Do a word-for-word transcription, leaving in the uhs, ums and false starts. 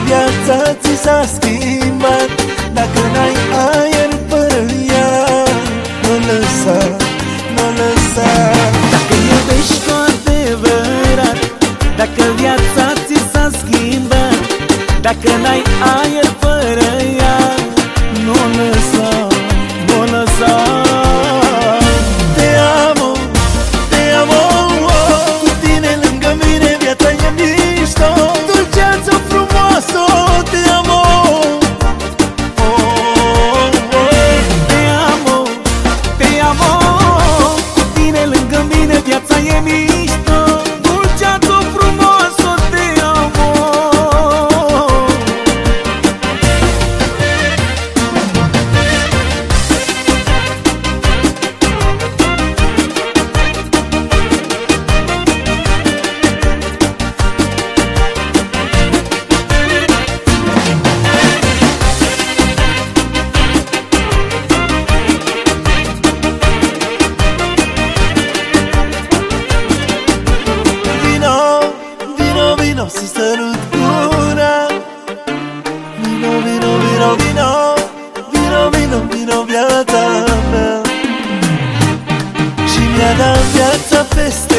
viața ți s-a schimbat. Dacă n-ai aer fără ea, nu lăsa, nu lăsa. Dacă iubești cu adevărat, dacă viața ți s-a schimbat, dacă n-ai aer fără ea, nu lăsa, nu lăsa. Te amo, te amo, oh. Cu tine lângă mine viața e mișto. Dulceață frumoasă, te amo, oh, oh. Te amo, te amo, cu tine lângă mine viața e mișto. Dulceață frumoasă, te amo. Să sărut gura. Vino, vino, vino, vino, vino, vino, vino, viața mea. Și mi-a dat viața peste